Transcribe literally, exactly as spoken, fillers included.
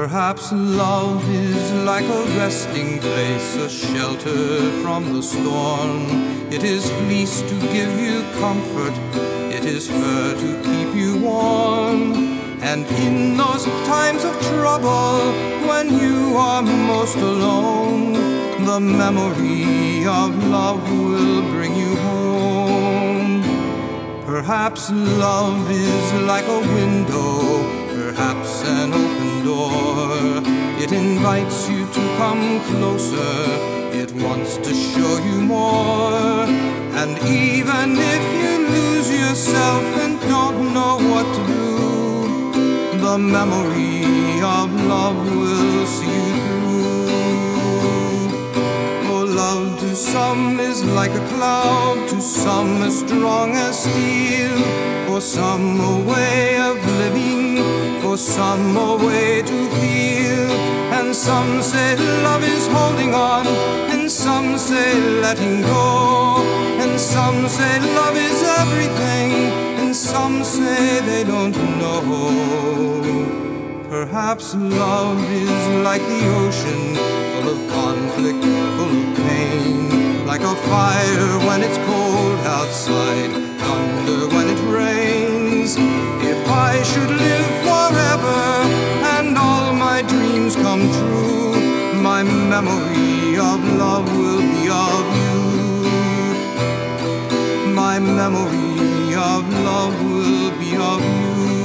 Perhaps love is like a resting place, a shelter from the storm. It is fleece to give you comfort, it is fur to keep you warm. And in those times of trouble, when you are most alone, the memory of love will bring you home. Perhaps love is like a window, perhaps an open door. It invites you to come closer, it wants to show you more. And even if you lose yourself and don't know what to do, the memory of love will see you through. Oh, love to some is like a cloud, to some as strong as steel. For some a way of living, for some a way to feel. And some say love is holding on, and some say letting go. And some say love is everything, and some say they don't know. Perhaps love is like the ocean, full of conflict, full of pain. Like a fire when it's cold outside, thunder when it rains. If I should live forever and all my dreams come true, my memory of love will be of you. My memory of love will be of you.